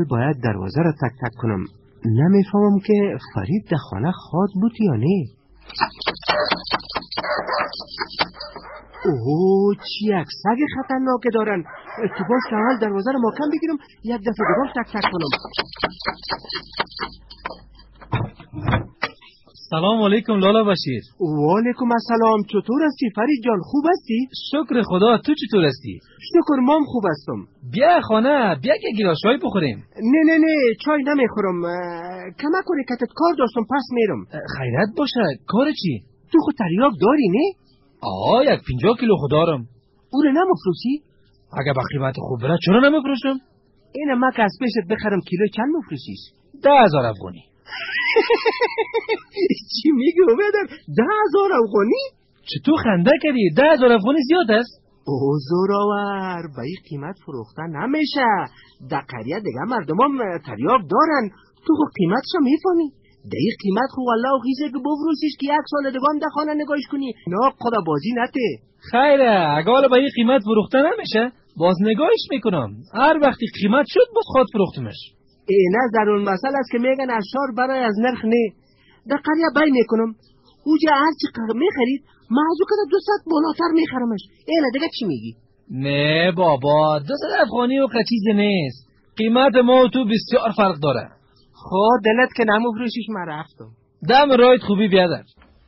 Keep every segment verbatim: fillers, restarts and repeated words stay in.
اول باید دروازه را تک تک کنم. نمیفهمم که فرید در خانه خواد بود یا نه. اوه چی یک سگ خطرناک دارن. تو باش که اول دروازه را محکم بگیرم یک دفعه دیگه تک تک کنم. سلام علیکم لالا بشیر. و علیکم السلام. چطور هستی فرید جان؟ خوب هستی؟ شکر خدا. تو چطور هستی؟ شکر مام خوب هستم. بیا خانه، بیا که گیلاس چای بخوریم. نه نه نه چای نمیخورم. کمک کنی کتت کار داشتم پس میرم. خیرت باشه. کار چی؟ تو خود تریاک داری نه؟ آه یک پنجاه کیلو خود دارم. او رو نمفروشی؟ اگه با قیمت خوب بره چرا نمیفروشم؟ اینه ما که از پیشت بخرم کیلو چند مفروشیش؟ ده هزار افغانی. چی میگی اومدن؟ ده هزار افغانی؟ چطور خنده کردی؟ ده هزار افغانی زیاد است؟ او زوراور به این قیمت فروختن نمیشه. در قریه دیگه مردم هم تریاک دارن. تو خود قیمتشو میفهمی؟ در این قیمت خو والله خیزه که بفروشیش که یک سال دیگه هم در خانه نگاهش کنی. نه خدا بازی نته. خیره اگه حالا به این قیمت فروخته نمیشه باز نگاهش میکنم. هر وقتی قیمت شد باز خود فروختمش. اینه ضرور مسئله است که میگن اشار برای از نرخ نه. در قریه بای میکنم. اوجا هرچی میخرید معزو که دوست بالاتر میخرمش. اینه دیگه چی میگی؟ نه بابا دوست افغانی و چیز نیست. قیمت ما و تو بسیار فرق داره. خود دلت که نمفروشیش من رفتم. دم رایت خوبی بیادر.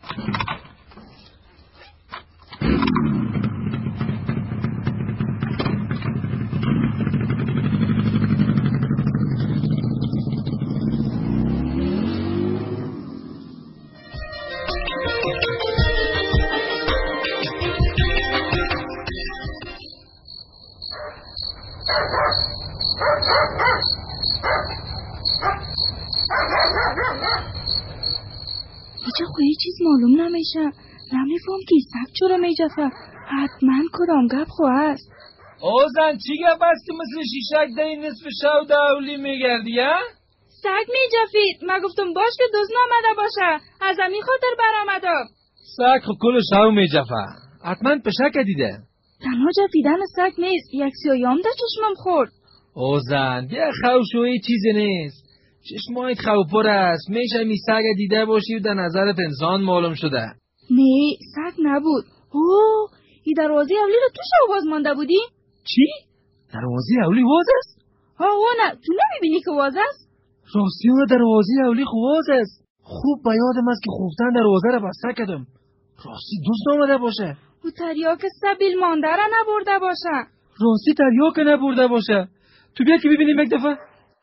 هیچ خوی چیز معلوم نمیشه. نمیفهم که سگ چرا میجفه. حتما کدام گپ خواه است. او زن چی گپ است که مثل شیشک در این نصف شو دولی میگردی ها؟ سگ میجفید. من گفتم باش که دوز نامده باشه. از همین خاطر برآمدم. سگ خب کل شو میجفه. حتما پشک دیده. تنها جفیدن سگ نیست. یک سیایم در چشمم خورد. او زن بیا خوشوی چیزی نیست. چشمایت خوپر است. میشه می سگ دیده باشی و در نظرت انسان معلوم شده. نه سگ نبود. اوه ای دروازه اولی رو تو شو باز مانده بودی؟ چی؟ دروازه اولی واز است؟ ها او نه تو نمیبینی که واز است؟ راستی اون دروازه اولی خواز است. خوب به یادم است که خوفتن دروازه رو بسته کردم. راستی دوست آمده باشه. او تریاک سبیل مانده را نبرده باشه. راستی تریاک نبرده باشه. تو بیا که ببینیم یک دفعه.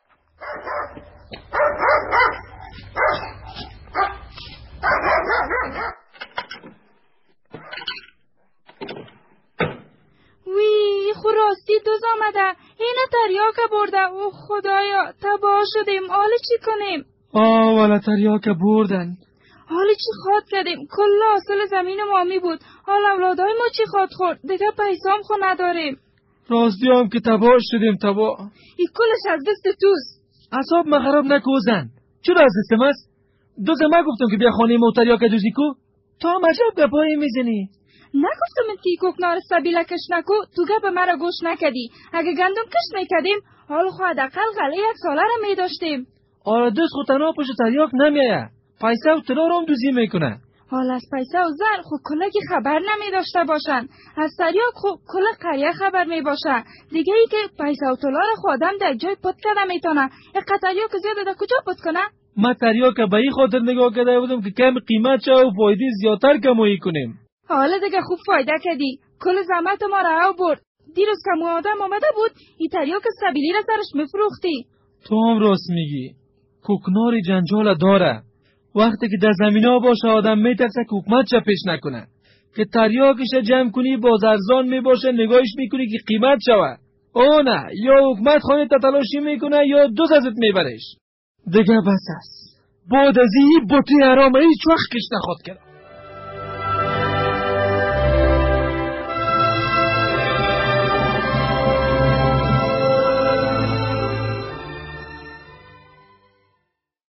وی خو راستی دوز آمده. این تریاک برده. او خدایا تباه شدیم. حالا چی کنیم؟ آه والا تریاک بردن. حالا چی خواد کردیم؟ کل حاصل زمین مامی بود. حال اولادای ما چی خواد خورد؟ دیگه پیسام خو نداریم. راستی هم که تباه شدیم تباه. این کلش از دست توست. اعصاب ما خراب نکو زن. چرا از دستم است؟ دوزه ما گفتم که بیا خانه ما تریاک دوزی کو. تا هم عجب گپایی میزنی. نگفتم انتی کوکنار سبیله کش نکو. تو گپ مرا گوش نکدی. اگه گندم کش میکدیم حال خو حداقل غله یک ساله را میداشتیم. آره دوست خود تنها پشت تریاک نمیایه. پیسه و طلا رو هم دوزی میکنه. حال از پیسه و زر خو کلگی خبر نمیداشته باشن. از تریاک خو کل قریه خبر میباشه. دیگه ای که پیسه و طلا رو خودم در جای پت کرده میتونه. یک تریاک زیاده در کجا پت کنه؟ ما تریاک به این خاطر نگاه کرده بودم که کم قیمت شه و فایده زیادتر کمایی کنیم. حالا دیگه خوب فایده کردی. کل زحمت ما رو برد. دیروز که آدم آمده بود این تریاک سبیلی را سرش میفروختی. تو هم راست میگی. کوکنار جنجال داره. وقتی که در زمین ها باشه آدم میترسه که حکومت چه پیش نکنه. که تریاکش جمع کنی باز ارزان میباشه نگاهش میکنی که قیمت شوه. او نه یا حکومت خانه تتلاشی میکنه یا دوز ازت میبرش. دیگه بس است. بعد از این بوتی حرام هیچ وقت کش نخواد کرد.